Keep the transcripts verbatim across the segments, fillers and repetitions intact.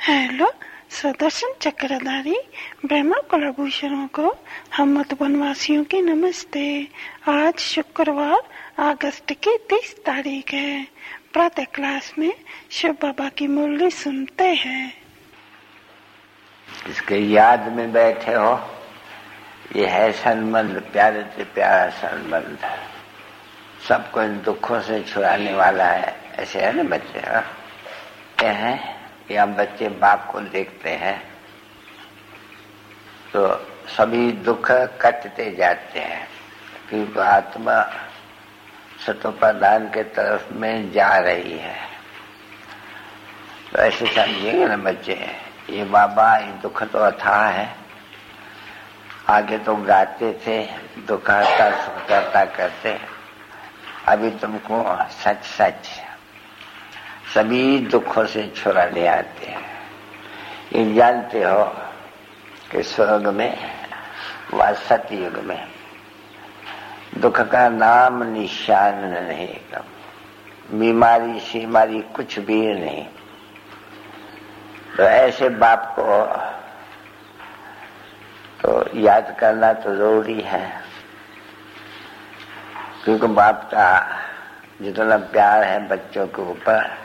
Hello सुदर्शन चक्रधारी ब्रह्मा कुलभूषणों को हम मधुबनवासियों की नमस्ते। आज शुक्रवार अगस्त की तीस तारीख है। प्रातः क्लास में शिव बाबा की मुरली सुनते हैं। इसके याद में बैठे हो, ये है संबंध, प्यारे से प्यारा संबंध, सबको इन दुखों से छुड़ाने वाला है। ऐसे है ना बच्चे, क्या है या बच्चे बाप को देखते हैं तो सभी दुख कटते जाते हैं, क्योंकि आत्मा सतोप्रधान के तरफ में जा रही है। तो ऐसे समझिएगा ना बच्चे, ये बाबा ये दुख तो अथाह है। आगे तो गाते थे दुख हरता सुख करता करते, अभी तुमको सच सच सभी दुखों से छुड़ा ले आते हैं। ये जानते हो कि स्वर्ग में व सतयुग में दुख का नाम निशान नहीं, कम बीमारी सीमारी कुछ भी नहीं। तो ऐसे बाप को तो याद करना तो जरूरी है, क्योंकि बाप का जितना प्यार है बच्चों के ऊपर,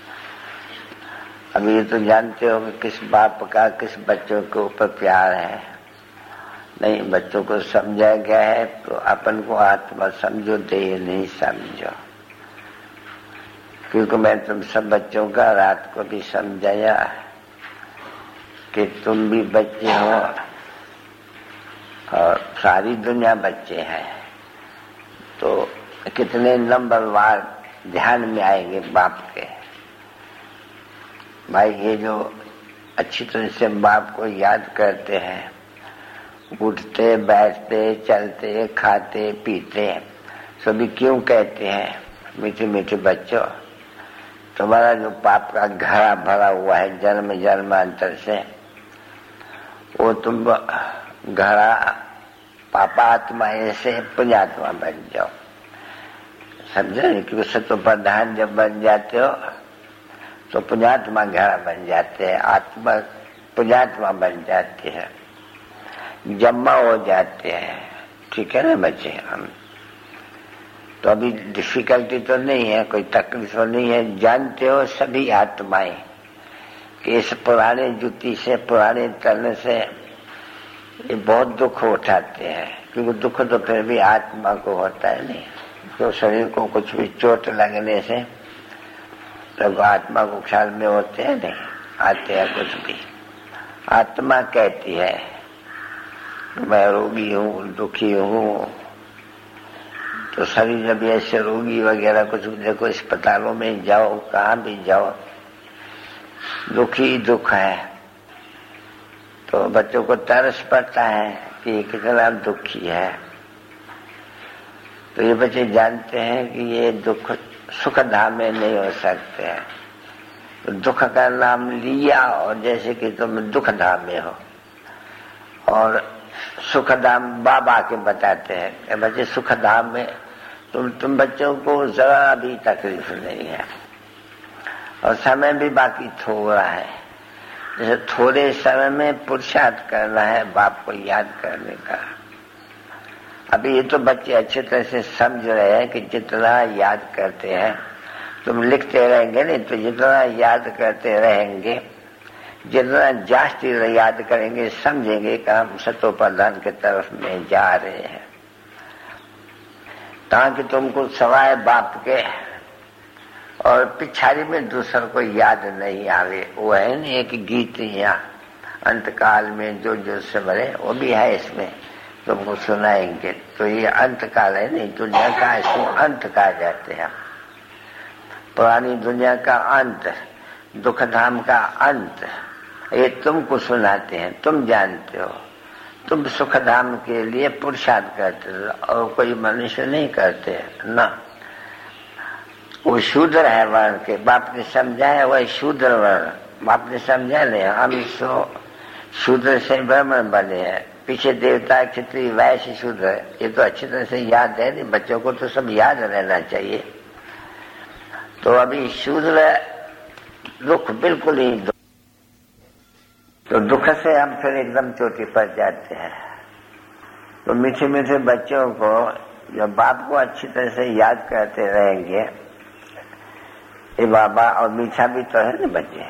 अभी ये तो जानते हो कि किस बाप का किस बच्चों के ऊपर प्यार है। नहीं, बच्चों को समझा गया है तो अपन को आत्मा समझो, देह नहीं समझो। क्योंकि मैं तुम सब बच्चों का रात को भी समझाया कि तुम भी बच्चे हो और सारी दुनिया बच्चे हैं, तो कितने नंबरवार ध्यान में आएंगे बाप के। भाई ये जो अच्छी तरह से बाप को याद करते हैं, उठते बैठते चलते खाते पीते सभी क्यों कहते हैं मीठे मीठे बच्चों, तुम्हारा जो पाप का घड़ा भरा हुआ है जन्म जन्मांतर से, वो तुम घड़ा पापात्मा से पुण्यात्मा बन जाओ। समझे? क्योंकि सतो प्रधान जब बन जाते हो तो पुण्यात्मा घड़ा बन जाते हैं, आत्मा पुण्यात्मा बन जाती है, जम्मा हो जाते हैं। ठीक है ना बच्चे? हम तो अभी डिफिकल्टी तो नहीं है, कोई तकलीफ तो नहीं है। जानते हो सभी आत्माएं कि इस पुराने जुती से पुराने तन से ये बहुत दुख उठाते हैं, क्योंकि दुख तो फिर भी आत्मा को होता है नहीं। तो शरीर को कुछ भी चोट लगने से तो आत्मा को ख्याल में होते हैं नहीं, आते हैं कुछ भी। आत्मा कहती है मैं रोगी हूँ, दुखी हूँ। तो शरीर जब ऐसे रोगी वगैरह कुछ, देखो अस्पतालों में जाओ, कहाँ भी जाओ, दुखी दुख है। तो बच्चों को तरस पड़ता है कि ये कितना दुखी है। तो ये बच्चे जानते हैं कि ये दुख सुख धाम में नहीं हो सकते हैं। तो दुख का नाम लिया और जैसे कि तुम दुख धाम में हो, और सुख धाम बाबा के बताते हैं। बच्चे सुख धाम में तुम तुम बच्चों को जरा भी तकलीफ नहीं है, और समय भी बाकी थोड़ा है। जैसे थोड़े समय में पुरुषार्थ करना है बाप को याद करने का। अभी ये तो बच्चे अच्छे तरह से समझ रहे हैं कि जितना याद करते हैं, तुम लिखते रहेंगे नहीं तो जितना याद करते रहेंगे, जितना जास्ती याद करेंगे, समझेंगे कि हम सतोप्रधान की तरफ में जा रहे हैं। ताकि तुमको सवाए बाप के और पिछाड़ी में दूसर को याद नहीं आवे। वो है ना एक गीत यहाँ अंतकाल में जो जो सिमरे, वो भी है इसमें, तुमको सुनाएंगे। तो ये अंत काल है नहीं, दुनिया का इसको अंत कहा जाते हैं। पुरानी दुनिया का अंत, दुख धाम का अंत, ये तुमको सुनाते हैं। तुम जानते हो, तुम सुख धाम के लिए पुरुषार्थ करते हो और कोई मनुष्य नहीं करते ना। वो शूद्र है वर्ण के, बाप ने समझाया वह शूद्र वर्ण, बाप ने समझा नहीं। हम सो शूद्र से ब्राह्मण बने हैं, पीछे देवता क्षत्रिय वैश्य शूद्र, ये तो अच्छी तरह से याद है नहीं। बच्चों को तो सब याद रहना चाहिए। तो अभी शूद्र दुख बिल्कुल ही तो दुख से हम फिर एकदम चोटी पर जाते हैं। तो मीठे मीठे बच्चों को जब बाप को अच्छी तरह से याद करते रहेंगे, ये बाबा, और मीठा भी तो है ना बच्चे,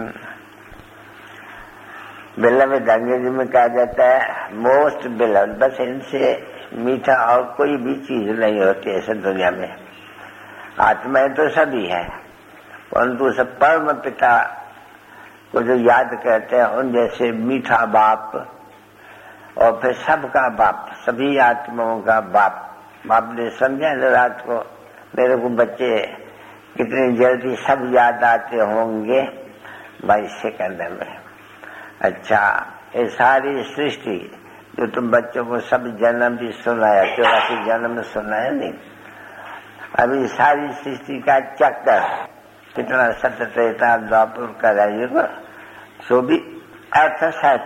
बिलविड अंग्रेजी में कहा जाता है मोस्ट बिलविड, बस इनसे मीठा और कोई भी चीज नहीं होती ऐसे दुनिया में। आत्माएं तो सभी है, परंतु उस परम पिता को जो याद करते हैं उन जैसे मीठा बाप, और फिर सबका बाप, सभी आत्माओं का बाप। बाप ने समझा न रात को मेरे को बच्चे कितनी जल्दी सब याद आते होंगे बाईस सेकंड में। अच्छा, ये सारी सृष्टि जो तुम बच्चों को सब जन्म भी सुनाया, चौरासी जन्म सुनाया नहीं, अभी सारी सृष्टि का चक्कर कितना सत्य त्रेता द्वापर का युग, सो भी अर्थ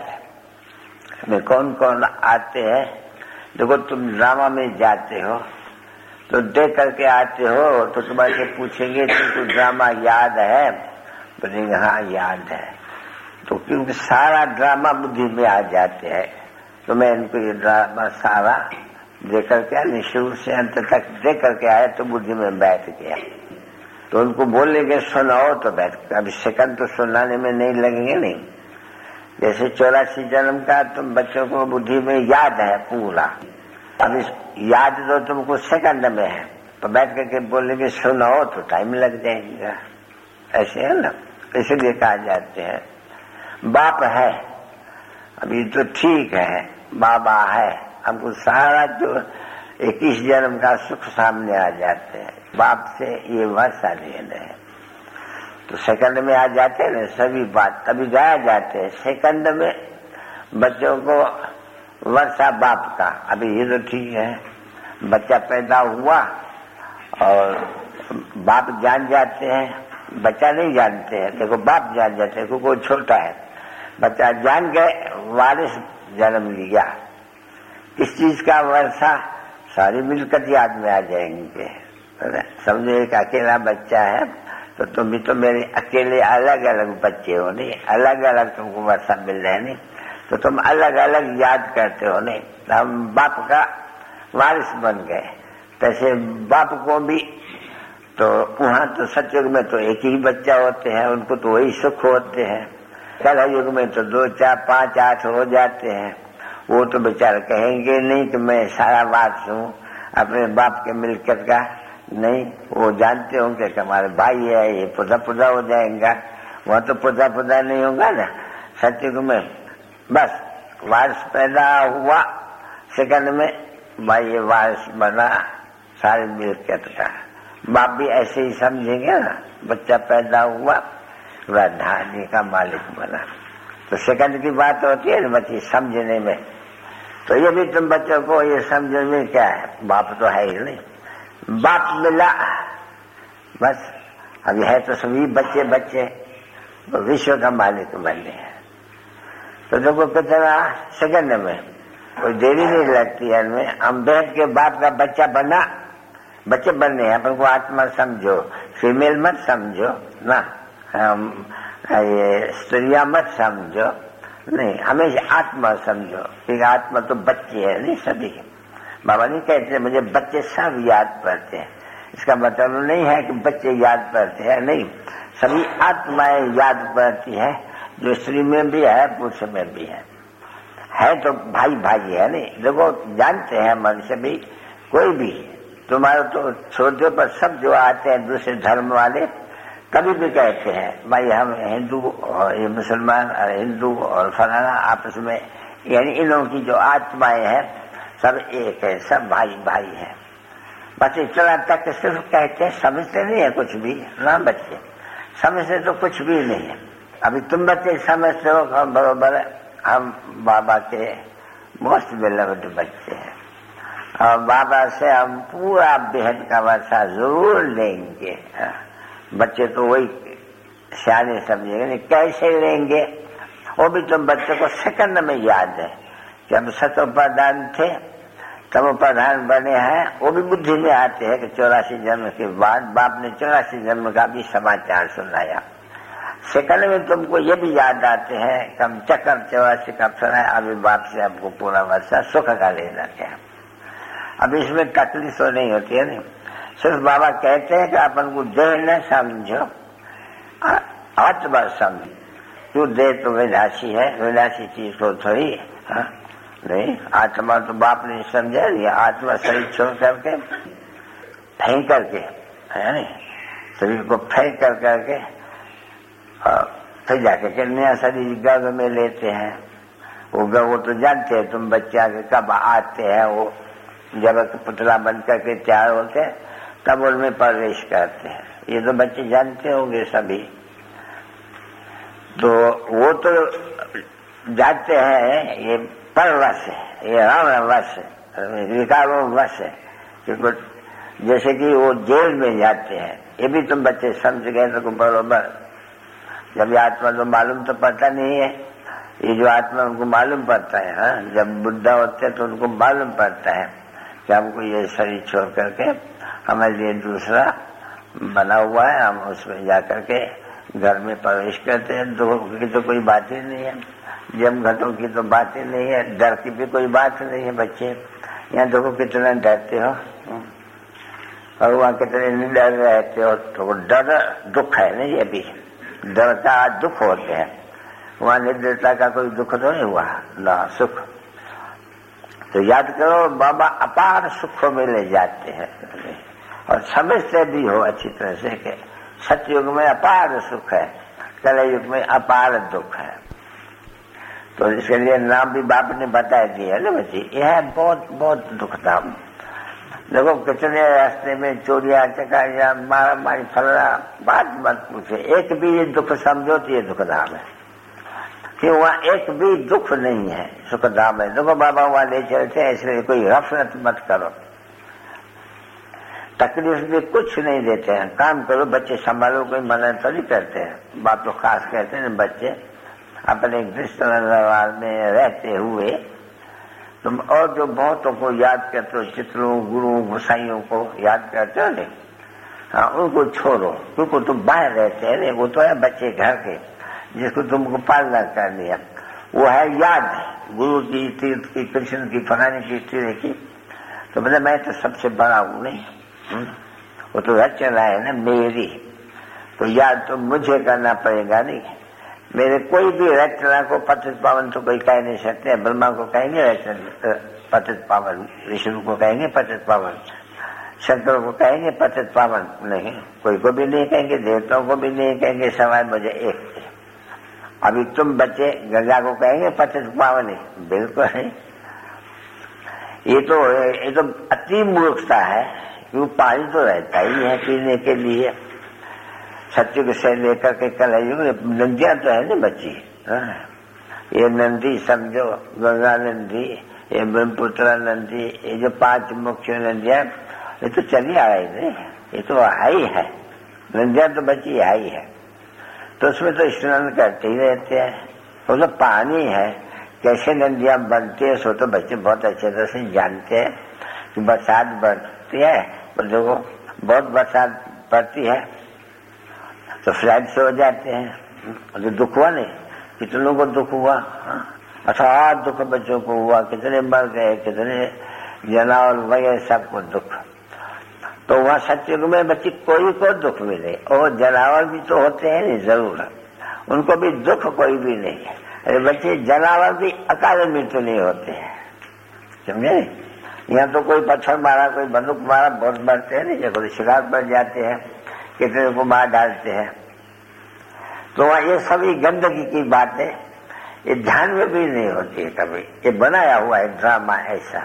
सत्य में कौन कौन आते हैं। देखो तुम ड्रामा में जाते हो तो देख करके आते हो, तो तुम्हारे पूछेंगे तुमको ड्रामा याद है, बोलेंगे हाँ याद है। तो क्योंकि सारा ड्रामा बुद्धि में आ जाते हैं, तो मैं इनको ये ड्रामा सारा देख करके शुरू से अंत तक देख करके आया तो बुद्धि में बैठ गया। तो उनको बोलेंगे सुनाओ तो बैठ, अभी सेकंड तो सुनाने में नहीं लगेंगे नहीं। जैसे चौरासी जन्म का तुम बच्चों को बुद्धि में याद है पूरा, अभी याद तो तुमको सेकंड में है, तो बैठ करके बोलेंगे सुनाओ तो टाइम लग जाएगा। ऐसे है ना, इसलिए कहा जाते हैं बाप है, अभी तो ठीक है बाबा है, हमको सारा जो इक्कीस जन्म का सुख सामने आ जाते हैं। बाप से ये वर्षा लेना है, तो सेकंड में आ जाते हैं ना सभी बात, तभी गाया जाते हैं सेकंड में बच्चों को वर्षा बाप का। अभी ये तो ठीक है, बच्चा पैदा हुआ और बाप जान जाते हैं, बच्चा नहीं जानते हैं। देखो बाप जान जाते हैं, कोई छोटा है, बच्चा जान गए, वारिस जन्म लिया, किस चीज का वर्षा, सारी मिलकर याद में आ जाएंगे। समझो एक अकेला बच्चा है तो तुम भी तो मेरे अकेले अलग अलग बच्चे हो नहीं, अलग अलग तुमको वर्षा मिल रहे नहीं, तो तुम अलग अलग याद करते हो नहीं। हम बाप का वारिस बन गए, तैसे बाप को भी तो वहां तो सतयुग में तो एक ही बच्चा होते हैं, उनको तो वही सुख होते हैं। कल युग में तो दो चार पांच आठ हो जाते हैं, वो तो बेचारे कहेंगे नहीं कि मैं सारा वारिस हूँ अपने बाप के मिलकत का, नहीं, वो जानते होंगे कि हमारे भाई है, ये पुदा पुदा हो जाएगा। वहाँ तो पुदा पुदा नहीं होगा ना सतयुग में, बस वारिस पैदा हुआ सेकंड में, भाई ये वारिस बना सारी मिलकत का। बाप भी ऐसे ही समझेंगे ना, बच्चा पैदा हुआ वह धान्य का मालिक बना। तो सेकंड की बात होती है ना बच्चे समझने में, तो ये भी तुम बच्चों को ये समझने में क्या है, बाप तो है ही नहीं, बाप मिला बस। अभी है तो सभी बच्चे बच्चे तो विश्व का मालिक बने हैं। तो देखो कितना सेकंड में, कोई देरी नहीं लगती है इनमें। हम बैठ के बाप का बच्चा बना, बच्चे बनने हैं, अपन को आत्मा समझो, फीमेल मत समझो ना, हम ये स्त्रियां मत समझो, नहीं, हमेशा आत्मा समझो, क्योंकि आत्मा तो बच्चे है नहीं सभी। बाबा नहीं कहते मुझे बच्चे सब याद पड़ते हैं, इसका मतलब नहीं है कि बच्चे याद पड़ते हैं, नहीं, सभी आत्माएं याद पड़ती है, जो स्त्री में भी है पुरुष में भी है, है तो भाई भाई है नहीं। देखो जानते हैं मनुष्य भी, कोई भी तुम्हारे तो छोटे पर सब जो आते हैं दूसरे धर्म वाले कभी भी कहते हैं भाई हम हिंदू और ये मुसलमान और हिंदू और फलाना आपस में, यानी इन लोगों की जो आत्माएं हैं सब एक है, सब भाई भाई है। बस इतना तक सिर्फ कहते हैं, समझते नहीं है कुछ भी ना, बच्चे समझते तो कुछ भी नहीं है। अभी तुम बच्चे समझते हो हम बरोबर हम बाबा के मोस्ट बिलवड बच्चे हैं, और बाबा से हम पूरा बेहद का वर्षा जरूर लेंगे। बच्चे तो वही सियाने समझेंगे, नहीं कैसे लेंगे, वो भी तुम बच्चों को सेकंड में याद है। जब सतोपादान थे तब प्रधान बने हैं, वो भी बुद्धि में आते हैं कि चौरासी जन्म के बाद बाप ने चौरासी जन्म का भी समाचार सुनाया। सेकंड में तुमको ये भी याद आते हैं कि हम चक्कर चौरासी का अवसर है, अभी बाप से हमको पूरा वर्षा सुख का लेना क्या। अब इसमें तकलीफ तो नहीं होती है नहीं, सिर्फ बाबा कहते हैं कि अपन को देह न समझो, आत्मा समझो। क्यों देह तो विनाशी है, विनाशी चीज को थोड़ी है नहीं। आत्मा तो बाप ने समझा दिया, आत्मा शरीर छोड़ करके फेंक करके है नहीं, शरीर को फेंक कर करके फिर जाके के नया शरीर गर्भ में लेते हैं। वो गर्भ वो तो जानते हैं तुम बच्चे आगे कब आते हैं, वो जब पुतला बन करके तैयार होते हैं तब उनमें प्रवेश करते हैं। ये तो बच्चे जानते होंगे सभी, तो वो तो जानते हैं ये परवश है, ये राम वश है, विकारों वश है। क्योंकि जैसे कि वो जेल में जाते हैं, ये भी तुम बच्चे समझ गए तो बरोबर। जब ये आत्मा तो मालूम तो पड़ता नहीं है, ये जो आत्मा उनको मालूम पड़ता है। हाँ, जब बुद्धा होते हैं तो उनको मालूम पड़ता है कि हमको ये शरीर छोड़ करके हमारे लिए दूसरा बना हुआ है, हम उसमें जा करके घर में प्रवेश करते हैं। दुख की तो कोई बात ही नहीं है, जम घटों की तो बात ही नहीं है, डर की भी कोई बात नहीं है। बच्चे यहाँ देखो कितना डरते हो और वहाँ कितने डर रहते हो, तो डर दुख है नहीं, ये भी डर का दुख होते हैं। वहाँ निर्दयता का कोई दुख तो नहीं हुआ ना, सुख। तो याद करो बाबा अपार सुख में ले जाते हैं और समझते भी हो अच्छी तरह से कि सतयुग में अपार सुख है, कलयुग में अपार दुख है। तो इसके लिए नाम भी बाप ने बता दिया ना बच्ची, यह है बहुत बहुत दुखधाम। देखो कितने रास्ते में चोरियां चकारियां मारा मारी फलना, बात मत पूछे। एक भी ये दुख समझो तो ये दुखधाम है, कि वहाँ एक भी दुख नहीं है, सुखधाम है। देखो बाबा वहाँ ले चलते हैं, इसलिए कोई गफलत मत करो, तकलीफ भी कुछ नहीं देते हैं। काम करो, बच्चे संभालो, कोई मना तो नहीं करते हैं। बाप तो खास कहते हैं बच्चे अपने कृष्ण में रहते हुए तुम और जो बहुतों को याद करते हो, चित्रों गुरुओं गोसाइयों को याद करते हो नहीं, हाँ उनको छोड़ो, क्योंकि तुम बाहर रहते हैं। वो तो है बच्चे घर के जिसको तुमको पालना करनी है, वो है याद गुरु की, तीर्थ की, कृष्ण की, फलाने की, तीर्थ की। तो मतलब मैं तो सबसे बड़ा हूं नहीं, वो तो रचना है ना मेरी, तो याद तो मुझे करना पड़ेगा नहीं। मेरे कोई भी रचना को पतित पावन तो कोई कह नहीं सकते। ब्रह्मा को कहेंगे रचना पतित पावन, विष्णु को कहेंगे पतित पावन, शंकर को कहेंगे पतित पावन, नहीं कोई को भी नहीं कहेंगे, देवताओं को भी नहीं कहेंगे, सवाए मुझे एक। अभी तुम बच्चे गंगा को कहेंगे पतित पावन, बिल्कुल नहीं। ये तो ये तो अति मूर्खता है, क्यों पानी तो रहता ही है पीने के लिए। सत्युग से लेकर के कलयुग नदियां तो है ना बच्ची, ये नंदी समझो, गंगा नंदी, ये ब्रह्मपुत्र नंदी, ये जो पांच मुख्य नदियां ये तो चली आ रही है, ये तो आई है नदियां तो बच्ची आई है। तो उसमें तो स्नान करते ही रहते हैं, वो तो पानी है। कैसे नदियां बनती है सो तो बच्चे बहुत अच्छे तरह से जानते हैं कि बरसात बढ़ती है, पर देखो बहुत बरसात पड़ती है तो फ्लड से हो जाते हैं। जो दुख हुआ नहीं, कितनों को दुख हुआ, अच्छा दुख बच्चों को हुआ, कितने मर गए, कितने जनावर वगैरह सबको दुख। तो वहाँ सत्युग में बच्ची कोई को दुख मिले, और जनावर भी तो होते हैं नहीं जरूर, उनको भी दुख कोई भी नहीं है। अरे बच्चे जनावर भी अकाल मृत्यु नहीं होते हैं, समझे। यहाँ तो कोई पत्थर मारा, कोई बंदूक मारा, बहुत मरते हैं नहीं, जब शिकार पर जाते हैं कितने को मार डालते हैं। तो वहाँ ये सभी गंदगी की बातें ये ध्यान में भी नहीं होती है कभी, ये बनाया हुआ है ड्रामा ऐसा।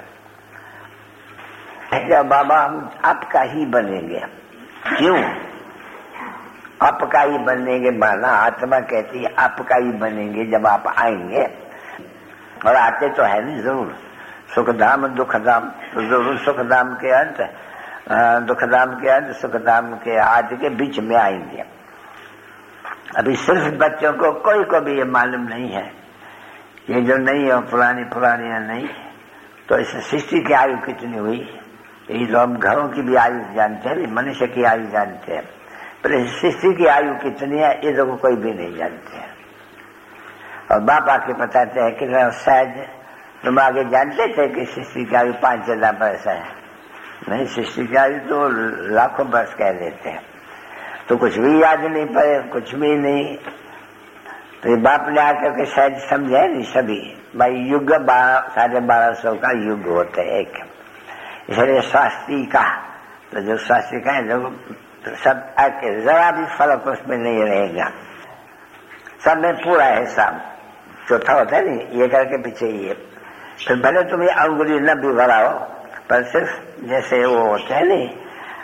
क्या बाबा हम आपका ही बनेंगे, क्यों आपका ही बनेंगे, माना आत्मा कहती है आपका ही बनेंगे जब आप आएंगे, और आते तो है नहीं जरूर, सुखधाम दुखधाम, तो जरूर सुखधाम के अंत दुखधाम के अंत सुखधाम के आदि के बीच में आएंगे। अभी सिर्फ बच्चों को कोई को भी ये मालूम नहीं है, ये जो नहीं है पुरानी पुरानी नहीं। तो इस सृष्टि की आयु कितनी हुई, ये तो हम घरों की भी आयु जानते हैं, मनुष्य की आयु जानते हैं, पर शिष्य की आयु कितनी है ये तो कोई भी नहीं जानते हैं। और बाप आके बताते हैं कि शायद तुम आगे जानते थे कि शिष्य की आयु पांच हजार वर्ष है। नहीं, शिष्य की आयु तो लाखों वर्ष कह देते हैं। तो कुछ भी याद नहीं पड़े, कुछ भी नहीं। तो ये बाप ने आकर के शायद समझे नहीं सभी भाई युग बारह साढ़े बारह सौ का युग होता है एक, इसलिए शास्त्री का तो जो शास्त्री का है जो तो सब आके जरा भी फर्क उसमें नहीं रहेगा, सब में पूरा है हिसाब। चौथा होता है नहीं, ये करके पीछे ये, फिर भले तुम ये अंगुली न भी भराओ पर सिर्फ जैसे वो होते हैं नहीं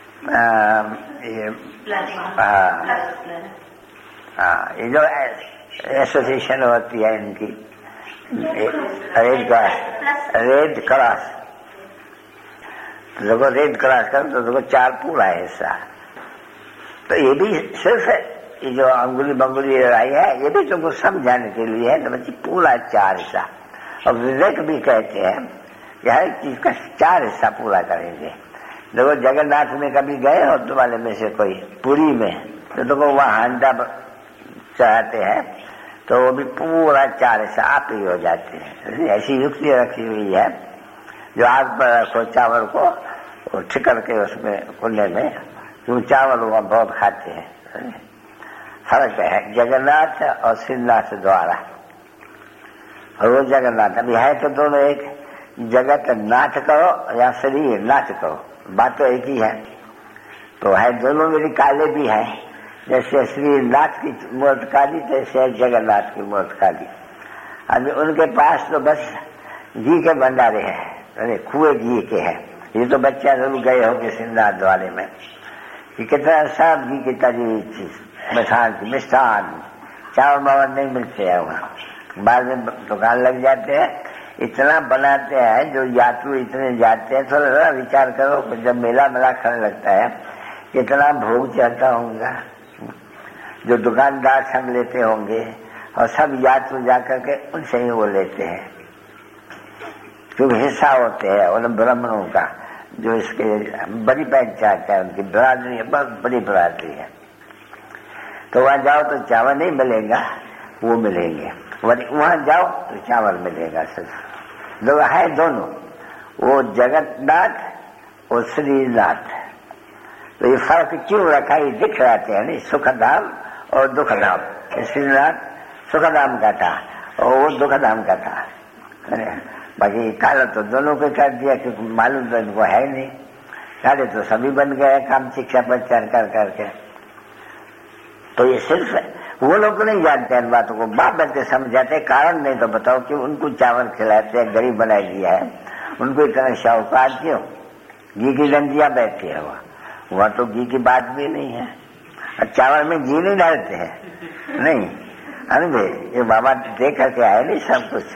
ये हाँ ये जो एसोसिएशन होती है इनकी रेड क्रॉस रेड क्रॉस देखो रेड क्रॉस कर तो देखो चार पूरा है हिस्सा। तो ये भी सिर्फ ये जो अंगुली बंगुली आई है ये भी तुमको समझाने के लिए है। तो बच्ची पूरा चार हिस्सा, और विवेक भी कहते हैं कि हर चीज का चार हिस्सा पूरा करेंगे। देखो जगन्नाथ में कभी गए हो तुम्हारे में से कोई पुरी में, तो देखो वहाँ हंडा चढ़ाते हैं तो वो भी पूरा चार हिस्सा आप ही हो जाते हैं। ऐसी युक्ति रखी हुई है जो आग पर रखो चावल को छिकर के उसमें कुल्ले में, क्यों चावल वो बहुत खाते हैं। फर्क है जगन्नाथ और श्रीनाथ द्वारा, और वो जगन्नाथ अभी है तो दोनों एक, जगत नाथ करो या शरीर नाथ करो, बात तो एक ही है। तो है दोनों मेरी काले भी है, जैसे श्रीनाथ की मूर्त काली तैसे जगन्नाथ की मूर्त काली। अभी उनके पास तो बस घी के भंडारे हैं, अरे कुएं घी के हैं। ये तो बच्चा जरूर गए होंगे श्रीनाथ द्वारे में कि कितना सब घी की तरी चीज मिठान मिष्ठान चावल मावल नहीं मिलते हैं वहाँ, बाद में दुकान लग जाते हैं। इतना बनाते हैं जो यात्रु इतने जाते हैं, थोड़ा सा विचार करो जब मेला मेला खड़े लगता है कितना भोग चढ़ता होगा, जो दुकानदार सब लेते होंगे और सब यात्रु जाकर के उनसे ही वो लेते हैं, क्योंकि हिस्सा होते हैं उन ब्राह्मणों का जो इसके बड़ी पंचायत है, उनकी बरादरी है, बहुत बड़ी बरादरी है। तो वहां जाओ तो चावल नहीं मिलेगा, वो मिलेंगे। वहां जाओ तो चावल मिलेगा सिर्फ। दो है दोनों, वो जगन्नाथ और श्रीनाथ। तो ये फर्क क्यों रखा, ये दिख रहा था नहीं, सुखधाम और दुखधाम। श्रीनाथ सुखधाम का था और वो दुखधाम का था। बाकी काला तो दोनों को कर दिया क्योंकि मालूम तो इनको है नहीं, काले तो सभी बन गए काम शिक्षा प्रचार कर करके। तो ये सिर्फ वो लोग नहीं जानते इन बातों को, बाप बच्चे समझाते हैं। कारण नहीं तो बताओ कि उनको चावल खिलाते हैं, गरीब बना दिया है, उनको इतना शाहूकार क्यों, घी की डंडियां बैठती है वहाँ, वहाँ तो घी की बात भी नहीं है। और चावल में घी नहीं डालते हैं, नहीं अनुभव ये बाबा देख करके आए नहीं सब कुछ।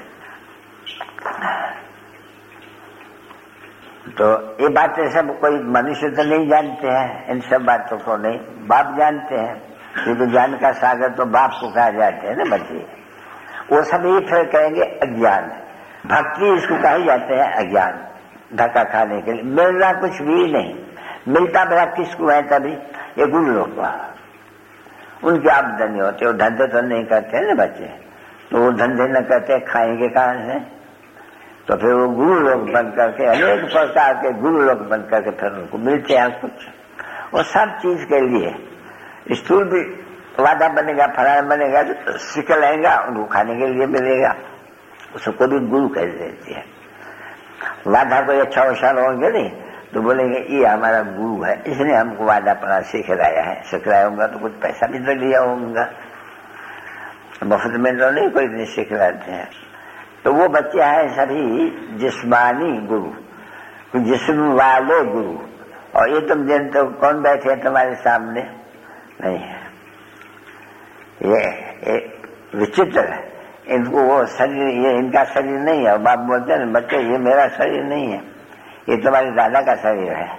तो ये बातें सब कोई मनुष्य तो नहीं जानते हैं, इन सब बातों को नहीं, बाप जानते हैं, क्योंकि ज्ञान का सागर तो बाप को कहा जाते हैं ना बच्चे। वो सब ये फिर कहेंगे अज्ञान, भक्ति इसको कहे जाते हैं अज्ञान, धक्का खाने के लिए। मिलना कुछ भी नहीं, मिलता बड़ा किसको है तभी, ये गुरु लोग का, उनकी आमदनी होती है, वो धंधे तो नहीं करते हैं ना बच्चे, तो वो धंधे न करते खाएंगे कहाँ से। तो फिर वो गुरु लोग बन करके अनेक प्रकार के गुरु लोग बन करके फिर उनको मिलते हैं कुछ, वो सब चीज के लिए स्थूल भी वादा बनेगा, फलाना बनेगा, तो सीख लेगा, उनको खाने के लिए मिलेगा, उसको भी गुरु कह देती है। वादा कोई अच्छा होशियार होंगे नहीं तो बोलेंगे ये हमारा गुरु है, इसने हमको वादा पड़ा सिखलाया है, सिखलाया होगा तो कुछ पैसा भी तो लिया होगा, मुफ्त में तो नहीं कोई नहीं सिखलाते हैं। तो वो बच्चे हैं सभी जिस्मानी गुरु, जिस्म वाले गुरु। और ये तुम जानते हो कौन बैठे हैं तुम्हारे सामने, नहीं है, ये, ये विचित्र है, इनको वो शरीर, ये इनका शरीर नहीं है। और बाप बोलते हैं बच्चे ये मेरा शरीर नहीं है, ये तुम्हारे दादा का शरीर है,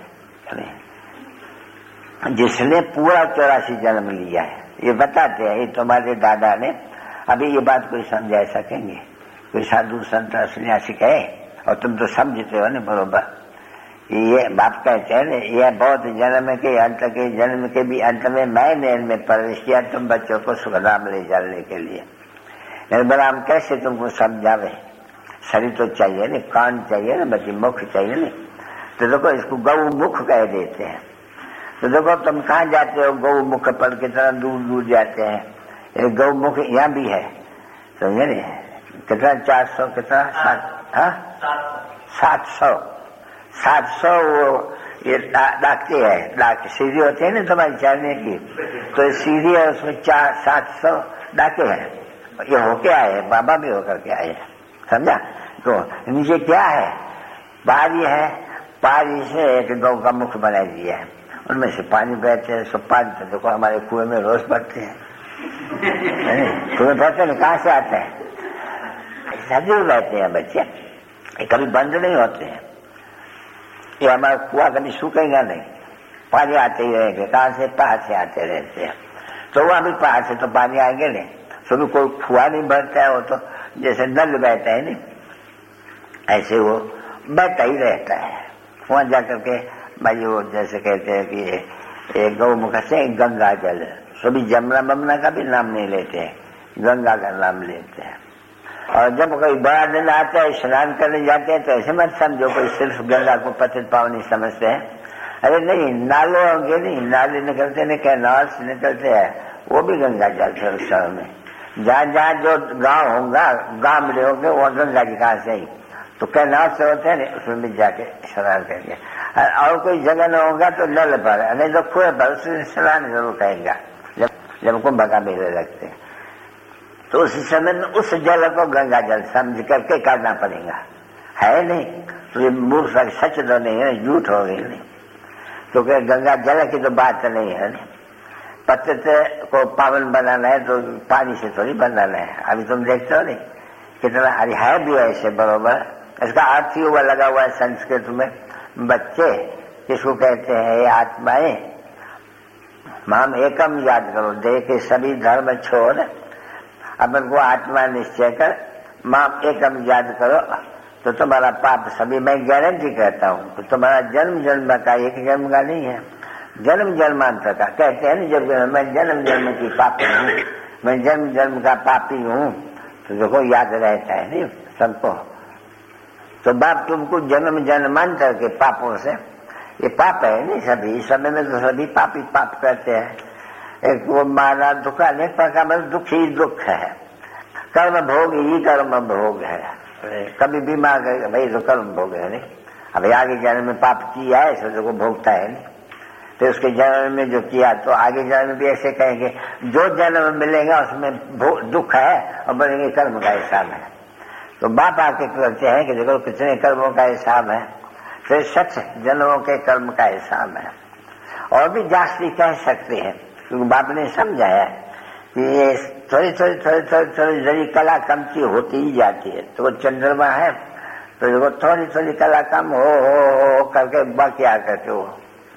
जिसने पूरा चौरासी जन्म लिया है। ये बताते हैं ये तुम्हारे दादा ने। अभी ये बात कोई समझा सकेंगे, कोई साधु संत सन्यासी कहे, और तुम तो समझते हो ना बरोबर, ये बाप कहते हैं ये बहुत जन्म के अंत के जन्म के भी अंत में मैंने इनमें प्रवेश किया तुम बच्चों को सुखधाम ले जाने के लिए। बलराम कैसे तुमको समझावे, शरीर तो चाहिए नहीं, कान चाहिए ना बच्चे, मुख चाहिए नहीं। तो देखो इसको गौ मुख कह देते हैं। तो देखो तुम कहाँ जाते हो, गौ मुख पर कितना दूर दूर जाते हैं। ये गौ मुख यहाँ भी है, समझे नहीं, कितना चार सौ कितना सात सात सौ सात सौ वो ये डाकते है, डाक सीढ़ी होती है ना तुम्हारी चलने की, तो सीढ़ी है उसमें चार सात सौ डाके हैं। ये होके आए, बाबा भी होकर के आए, समझा। तो नीचे क्या है, पारी है, पारी से एक गौ का मुख बना दिया है, उनमें से पानी बहते हैं। सब पानी तो देखो हमारे कुएं में रोज भरते हैं, कुएं भरते हैं, कहाँ से आते हैं, सदी रहते हैं बच्चे, ये कभी बंद नहीं होते हैं। ये हमारा कुआ कभी सूखेगा नहीं, पानी आते ही रहेंगे। कहाँ से, पहाड़ से आते रहते हैं। तो वहां भी पहाड़ से तो पानी आएंगे नहीं, तो भी कोई कुआ नहीं भरता है, वो तो जैसे नल बहता है नहीं, ऐसे वो बहता ही रहता है। वहां जाकर के भाई वो जैसे कहते हैं कि एक गौ मुख से गंगा जल, सभी जमुना बमना का भी नाम नहीं लेते हैं, गंगा का नाम लेते हैं। और जब कोई बड़ा दिन आता है, स्नान करने जाते हैं, तो ऐसे मत समझो कोई सिर्फ गंगा को पतित पावनी समझते हैं। अरे नहीं, नाले होंगे नहीं, नाले निकलते नहीं, कैनाल से निकलते हैं, वो भी गंगा जल है उस समय में। जहाँ जहाँ जो गांव होगा, गांव मिले होंगे, वो गंगा जी कहाँ से ही, तो कैनाल से होते हैं, उसमें भी जाके स्नान करेंगे। और कोई जगह न होगा तो नल पर, नहीं तो कुएं पर, उसमें स्नान जरूर करेगा जब जब कुंभ का मेले लगते हैं। तो उस समय में उस जल को गंगा जल समझ करके करना पड़ेगा, है नहीं तो ये मूर्ख सच तो नहीं है, झूठ हो गई नहीं। क्योंकि तो गंगा जल की तो बात नहीं है, पतित को पावन बनाना है तो पानी से थोड़ी बनाना है। अभी तुम देखते हो नहीं कितना, अरे है भी ऐसे बरोबर, इसका अर्थ ही हुआ लगा हुआ है संस्कृत में, बच्चे किसको कहते हैं, ये आत्माएं माम एकम याद करो, देह के सभी धर्म छोड़ अपन को आत्मा निश्चय कर माम एकम याद करो, तो तुम्हारा पाप सभी, मैं गारंटी कहता हूँ तो तुम्हारा जन्म जन्म का एक जन्म का नहीं है, जन्म जन्मांतर का। कहते हैं ना जब मैं जन्म जन्म की पापी हूँ, मैं जन्म जन्म का पापी हूँ, तो देखो याद रहता है नहीं सबको। तो बाप तुमको जन्म जन्मांतर के पापों से, ये पाप है नहीं सभी, इस समय में तो सभी पापी पाप करते हैं। एक वो मारा दुखा नहीं पर मतलब दुख ही दुख है, कर्म भोग ही कर्म भोग है। कभी बीमार कर भाई तो कर्म भोग है नहीं, अब आगे जन्म में पाप किया है इसलिए को भोगता है नहीं, तो उसके जन्म में जो किया तो आगे जन्म में भी ऐसे कहेंगे, जो जन्म मिलेगा उसमें दुख है और बोलेंगे कर्म का हिसाब है। तो बाप आके कहते हैं कि देखो कितने कर्मों का हिसाब है, फिर सच जन्मों के कर्म का हिसाब है। और भी जास्ती कह सकते हैं क्योंकि बाप ने समझाया कि ये थोड़ी थोड़ी थोड़ी थोड़ी थोड़ी जरी कला कमती होती ही जाती है। तो वो चंद्रमा है तो देखो थोड़ी थोड़ी कला कम हो हो हो करके बाकी आकर के वो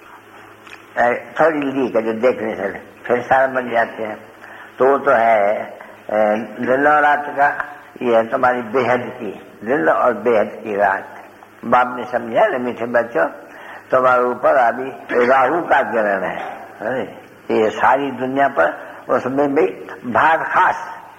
थोड़ी लीक है जो देखने से फिर सारा बन जाते हैं। तो वो तो है नवरात्र का, ये है तुम्हारी बेहद की दिन और बेहद की रात। बाप ने समझा ना मीठे बच्चों, तुम्हारे ऊपर अभी राहु का ग्रहण है, ये सारी दुनिया पर, उसमें भी भात खास,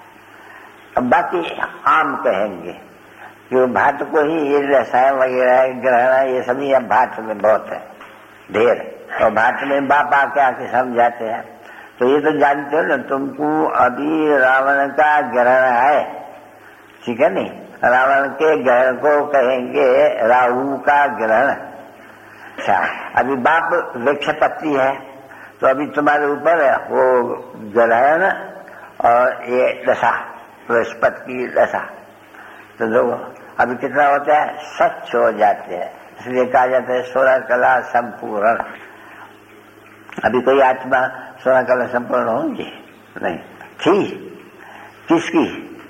बाकी आम कहेंगे कि भात को ही ये रसायन वगैरह ग्रहण ये सभी अब भात में बहुत है ढेर। और भात में बाप आके आके समझाते हैं। तो ये तो जानते हो ना तुमको अभी रावण का ग्रहण है, ठीक है नहीं, रावण के ग्रहण को कहेंगे राहु का ग्रहण। अच्छा अभी बाप वृक्षपति है तो अभी तुम्हारे ऊपर है वो ग्रहण और ये दशा, बृहस्पति की दशा। तो जो अभी कितना होता है, स्वच्छ हो जाते हैं, इसलिए कहा जाता है सोलह कला संपूर्ण। अभी कोई आत्मा सोलह कला संपूर्ण होंगी नहीं थी, किसकी,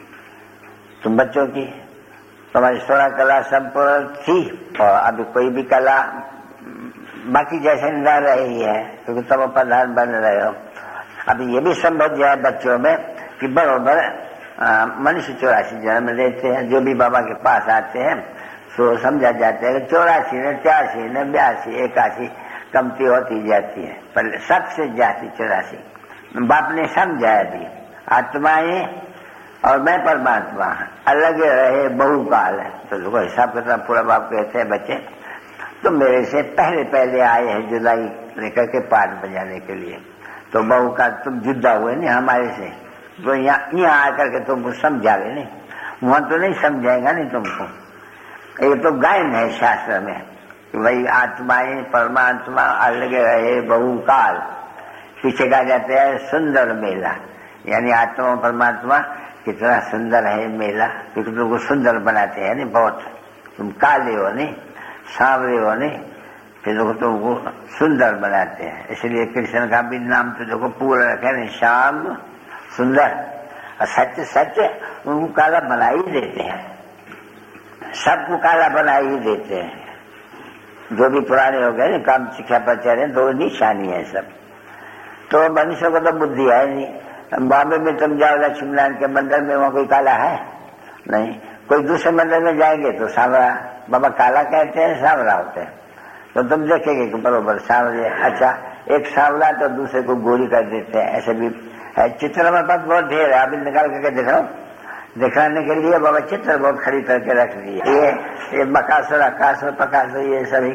तुम बच्चों की, तुम्हारी सोलह कला संपूर्ण थी और अभी कोई भी कला बाकी जैसे न रही है क्योंकि तुम प्रधान बन रहे हो। अभी ये भी संभव है बच्चों में कि बरोबर मनुष्य चौरासी जन्म लेते हैं, जो भी बाबा के पास आते हैं तो समझा जाता है कि चौरासी न तिरासी न बयासी इक्यासी कमती होती जाती है, पर सबसे ज्यादा चौरासी। बाप ने समझाया भी आत्माएं और मैं परमात्मा अलग रहे बहुकाल है। तो देखो हिसाब किताब पूरा बाप कहते हैं बच्चे तुम मेरे से पहले पहले आए हैं जुदाई लेकर के पाठ बजाने के लिए, तो बहुकाल तुम जुदा हुए नहीं हमारे से, तो यहाँ यहाँ आकर के तुमको समझावे नहीं, वहां तो नहीं समझाएगा नहीं तुमको। ये तो गायन है शास्त्र में कि भाई आत्माएं परमात्मा अलग रहे बहुकाल। पीछे कहा जाता है सुंदर मेला, यानी आत्मा परमात्मा कितना सुंदर है मेला, क्योंकि तुमको सुंदर बनाते हैं नहीं बहुत, तुम काले हो नहीं सांवरे हो नहीं, फिर देखो तुमको सुंदर बनाते हैं। इसलिए कृष्ण का भी नाम तो देखो पूरा रखे नहीं, श्याम सुंदर। और सच सच उनको काला बना ही देते हैं, सबको काला बना ही देते हैं। जो भी पुराने हो गए काम शिक्षा पर चढ़े दो निशानी है सब। तो मनुष्य को तो बुद्धि है नहीं। बॉम्बे में तुम जाओ लक्ष्मी नारायण के मंदिर में, वहां कोई काला है नहीं। कोई दूसरे मंदिर में जाएंगे तो सांवरा, बाबा काला कहते हैं सांवरा होते हैं, तो तुम देखेंगे कि बरोबर सांवरे। अच्छा एक सांवला तो दूसरे को गोरी कर देते हैं, ऐसे भी है। चित्र में पास बहुत ढेर है, अभी निकाल करके दिखाओ, दिखाने के लिए बाबा चित्र बहुत खरीद करके रख दिए। ये ये बकासुर अकासुर पकासुर ये सभी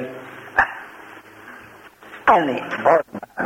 नहीं बहुत।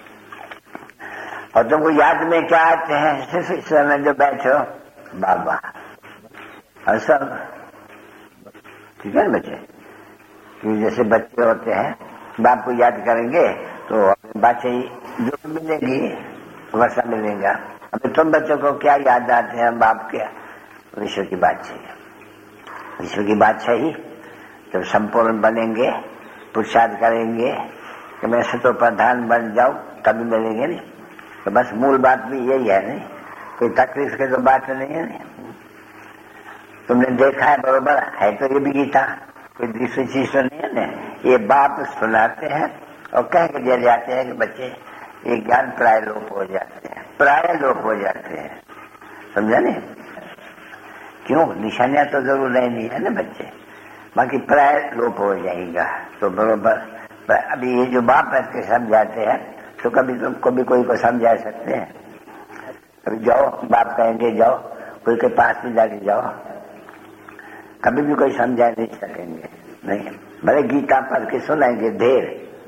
और तुमको याद में क्या आते हैं सिर्फ इस समय जो बैठो बाबा और सब, ठीक है ना बच्चे। कि जैसे बच्चे होते हैं बाप को याद करेंगे तो बात ही जो मिलेगी वैसा मिलेगा। अभी तुम बच्चों को क्या याद आते हैं बाप के? विश्व की बादशाही, विश्व की बादशाही जब संपूर्ण बनेंगे पुरुषार्थ करेंगे कि मैं सतो प्रधान बन जाऊं तभी मिलेंगे नहीं। तो बस मूल बात भी यही है नहीं, कोई तकलीफ की तो बात नहीं है नहीं। तुमने देखा है बरोबर है, तो ये भी गीता कोई दूसरी चीज तो नहीं है ना। ये बाप सुनाते हैं और कह के दे जाते हैं कि बच्चे ये ज्ञान प्राय लोप हो जाते हैं, प्राय लोप हो जाते हैं, समझा नहीं? क्यों? निशानियां तो जरूर नहीं है ना बच्चे, बाकी प्राय लोप हो जाएगा। तो बरोबर अभी ये जो बाप के समझाते हैं तो कभी तुमको भी कोई को समझा सकते हैं? कभी जाओ बाप कहेंगे जाओ कोई के पास भी जाके जाओ, कभी भी कोई समझा नहीं सकेंगे नहीं। भले गीता पढ़ के सुनाएंगे ढेर,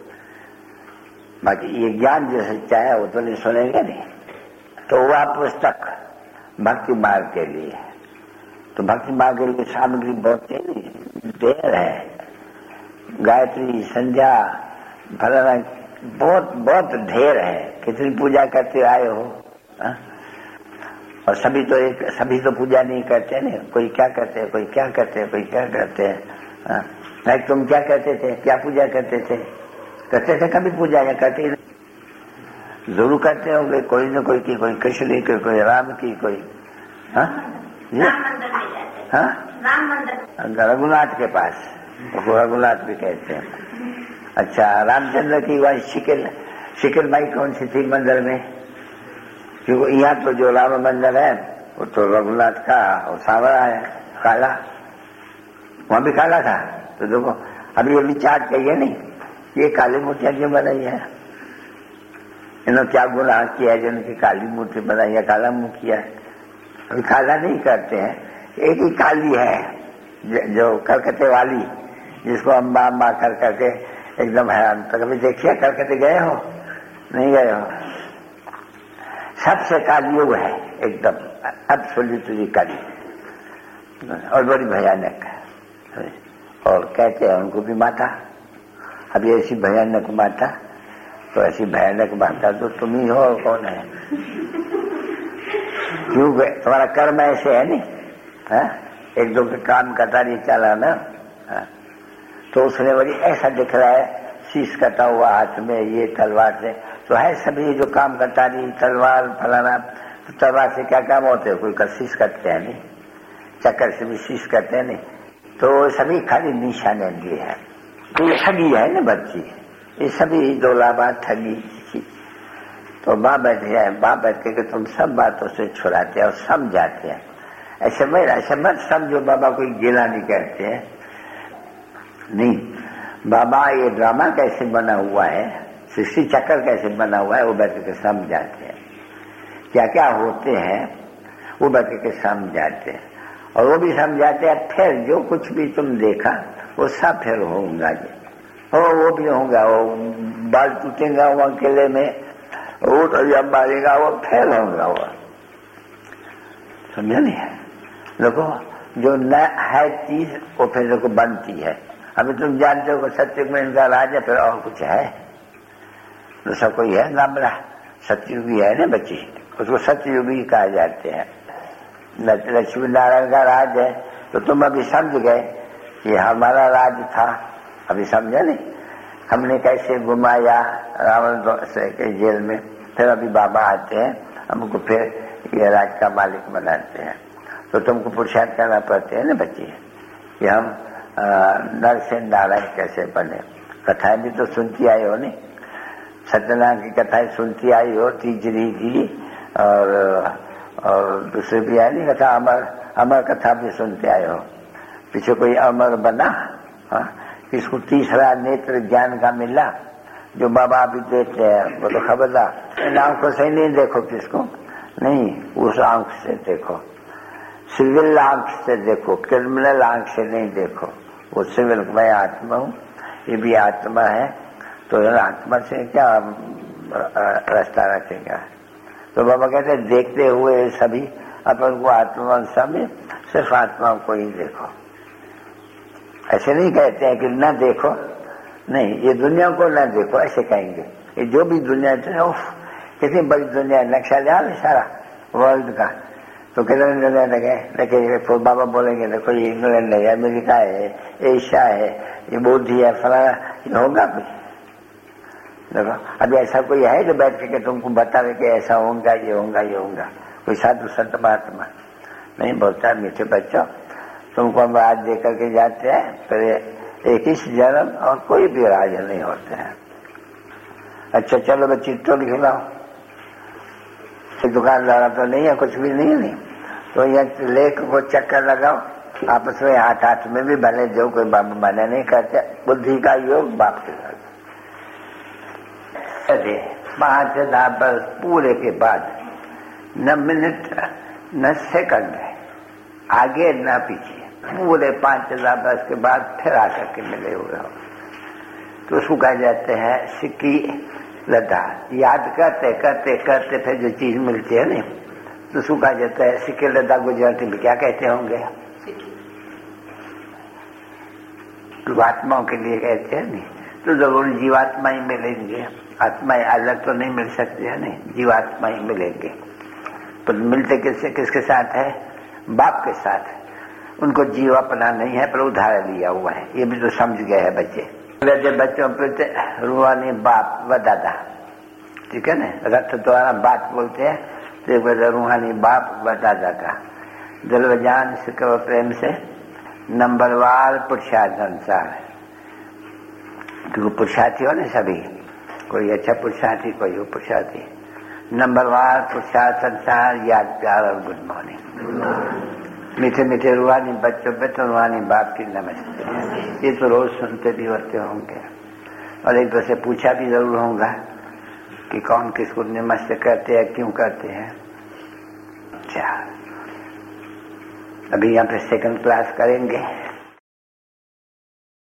बाकी ये ज्ञान जो सच्चा है वो तो नहीं सुनेंगे नहीं। तो वह पुस्तक भक्ति मार्ग के लिए, तो भक्ति मार्ग के लिए सामग्री बहुत ढेर है। गायत्री संध्या फलाना बहुत बहुत ढेर है। कितनी पूजा करते आए हो हा? और सभी तो एक सभी तो पूजा नहीं करते नहीं, कोई क्या करते हैं कोई क्या करते हैं कोई क्या करते हैं। नहीं तुम क्या करते थे, क्या पूजा करते थे? करते थे कभी पूजा या करते नहीं? जरूर करते होंगे, कोई न कोई की, कोई कृष्ण की, कोई राम की, कोई हाँ हाँ रघुनाथ के पास, रघुनाथ भी कहते हैं। अच्छा रामचंद्र की वह शिकिल शिकिल भाई कौन सी थी मंदिर में? क्योंकि यहाँ तो जो राम मंदिर है वो तो रघुनाथ का और सांवरा है काला, वहां भी काला था। तो देखो अभी ये विचार कहिए नहीं, ये काली मूर्तियां क्यों बनाई है? इन्होंने क्या गुनाह किया है जिनकी काली मूर्ति बनाई है, काला मुंह किया है? अभी काला नहीं करते हैं, एक ही काली है जो कलकत्ते वाली, जिसको अम्बा अम्बा कर करके एकदम हैरान। तो कभी देखिए कलकत्ते गए हो? नहीं गए हो? सबसे काली वो है एकदम एब्सोल्युटली काली और बड़ी भयानक है। और कहते हैं उनको भी माता। अभी ऐसी भयानक माता, तो ऐसी भयानक माता तो तुम ही हो और कौन है? क्यों तुम्हारा कर्म ऐसे है नहीं है? एक दो के काम करता नहीं चला ना है? तो उसने बड़ी ऐसा दिख रहा है शीश कटा हुआ हाथ में ये तलवार से, तो है सभी जो काम करता नहीं तलवार फलाना। तो तलवार से क्या काम होते हैं? कोई का शीश करते हैं नहीं, चक्कर से भी शीश करते हैं नहीं। तो सभी खाली निशाने लिए है। तो ये ठगी है ना बच्ची, ये सभी दौलाबाद ठगी। तो माँ बैठे हैं, माँ बैठ के तुम सब बातों से छुड़ाते हैं और समझाते हैं। ऐसे में ऐसे मत समझो बाबा कोई गिला नहीं कहते हैं, नहीं, बाबा ये ड्रामा कैसे बना हुआ है, सृष्टि चक्र कैसे बना हुआ है, वो बैठ के समझाते हैं। क्या क्या होते हैं वो बैठ के समझाते हैं, और वो भी समझाते हैं फिर जो कुछ भी तुम देखा वो सब फिर होगा, हो वो भी होगा, वो बाल टूटेगा वो अकेले में, वो तो जब मारेगा वो फिर होगा, वो समझा नहीं है। देखो जो न है चीज वो फिर देखो बनती है। अभी तुम जानते हो सत्युग में इनका राज है, फिर और कुछ है तो सब कोई है नाम रहा, सत्ययुगी है ना बच्ची, उसको सत्ययुगी कहा जाते हैं। लक्ष्मी नारायण का राज है, तो तुम अभी समझ गए ये हमारा राज था, अभी समझा नहीं हमने कैसे घुमाया रावण के जेल में, फिर अभी बाबा आते हैं हमको फिर ये राज का मालिक बनाते हैं। तो तुमको पुरुषार्थ करना पड़ते हैं ना बच्चे कि हम नर से नारायण कैसे बने। कथाएं भी तो सुनती आई हो, नहीं सत्यनारायण की कथाएं सुनती आई हो, तीजरी की और और दूसरी भी आई नहीं कथा, अमर अमर कथा भी सुनते आए हो। पीछे कोई अमर बना, हाँ किसको तीसरा नेत्र ज्ञान का मिला जो बाबा अभी देते हैं, वो तो खबरदार इन आंखों से नहीं देखो, किसको नहीं, उस आंख से देखो, सिविल आंख से देखो, क्रिमिनल आंख से नहीं देखो। वो सिविल मैं आत्मा हूँ, ये भी आत्मा है, तो आत्मा से क्या रास्ता रखेगा। तो बाबा कहते हैं देखते हुए सभी अपन को आत्मा समय सिर्फ आत्मा को ही देखो। ऐसे नहीं कहते हैं कि न देखो, नहीं ये दुनिया को न देखो ऐसे कहेंगे। ये जो भी दुनिया है कितनी बड़ी दुनिया है, नक्शा ध्यान है सारा वर्ल्ड का, तो कितने दुनिया लगे देखिए, फिर बाबा बोलेंगे देखो ये इंग्लैंड है, अमेरिका है, एशिया है, ये बुद्धि है, फलाना, ये होगा कुछ देखो। अभी ऐसा कोई है जो बैठ के तुमको बतावे कि ऐसा होगा, ये होगा, ये होगा? कोई साधु संत महात्मा नहीं बोलता है मीठे बच्चों, तुमको हम राज दे करके जाते हैं, फिर एक ही जन्म और कोई भी राज नहीं होते हैं। अच्छा चलो बच्ची तो खिलाओ, दुकानदार तो नहीं है, कुछ भी नहीं है, नहीं तो यहाँ लेक को चक्कर लगाओ आपस में, हाथ हाथ में भी भले जो कोई बाप मना नहीं करते, बुद्धि का योग बाप के साथ। अरे पांच हजार बरस पूरे के बाद न मिनट न सेकंड है आगे न पीछे, पूरे पांच हजार बरस के बाद फिर आकर के मिले हुए हो, तो उसको कहा जाते हैं सिक्की लदा। याद करते करते करते फिर जो चीज मिलती है नहीं, तो उसको कहा जाता है सिक्की लदा। गुजराती में क्या कहते होंगे? जीवात्माओं के लिए कहते हैं नहीं, तो जरूर जीवात्मा ही मिलेंगे, आत्माएं अलग तो नहीं मिल सकती है, नहीं जीवात्मा ही मिलेंगे। पर मिलते किससे किसके साथ है? बाप के साथ है। उनको जीव अपना नहीं है पर उधार लिया हुआ है, ये भी तो समझ गए हैं बच्चे। बच्चों पर रूहानी बाप व दादा, ठीक है ना, रथ द्वारा बात बोलते हैं, तो रूहानी बाप व दादा का दिल जान सिक्र प्रेम से नंबरवार पुरुषार्थ अनुसार है। तो पुरुषार्थी हो ना सभी, कोई अच्छा पुरुषार्थी, कोई हो पुरुषार्थी, नंबरवार पुरुषार्थ अनुसार याद प्यार और गुड मॉर्निंग। मीठे मीठे रूहानी बच्चों पे तो रूहानी बाप की नमस्ते, ये तो रोज सुनते भी होते होंगे, और एक दूसरे पूछा भी जरूर होगा कि कौन किसको नमस्ते करते हैं, क्यों करते हैं। अच्छा अभी यहाँ पे सेकंड क्लास करेंगे।